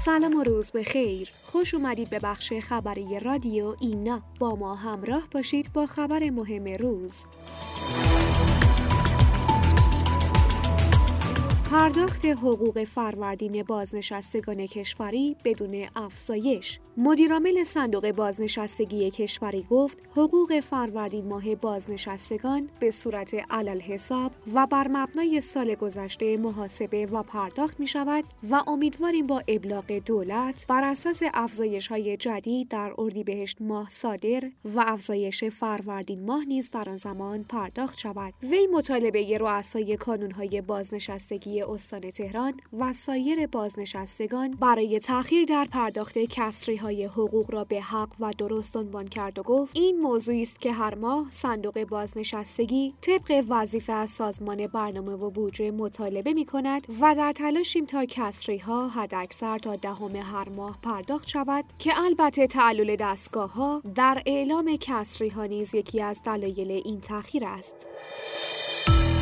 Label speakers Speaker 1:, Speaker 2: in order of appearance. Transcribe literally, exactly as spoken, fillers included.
Speaker 1: سلام و روز بخیر. خوش اومدید به بخش خبری رادیو اینا. با ما همراه باشید با خبر مهم روز. پرداخت حقوق فروردین بازنشستگان کشوری بدون افزایش. مدیرعامل صندوق بازنشستگی کشوری گفت حقوق فروردین ماه بازنشستگان به صورت علالحساب و بر مبنای سال گذشته محاسبه و پرداخت می شود و امیدواریم با ابلاغ دولت بر اساس افزایش‌های جدید در اردیبهشت ماه صادر و افزایش فروردین ماه نیز در آن زمان پرداخت شود. وی مطالبه رؤسای کانون‌های بازنشستگی استان تهران و سایر بازنشستگان برای تأخیر در پرداخت کسری‌های حقوق را به حق و درست عنوان کرد و گفت این موضوعی است که هر ماه صندوق بازنشستگی طبق وظیفه از سازمان برنامه و بودجه مطالبه می‌کند و در تلاشیم تا کسری‌ها حداکثر تا دهم هر ماه پرداخت شود که البته تعلل دستگاه‌ها در اعلام کسری‌ها نیز یکی از دلایل این تأخیر است.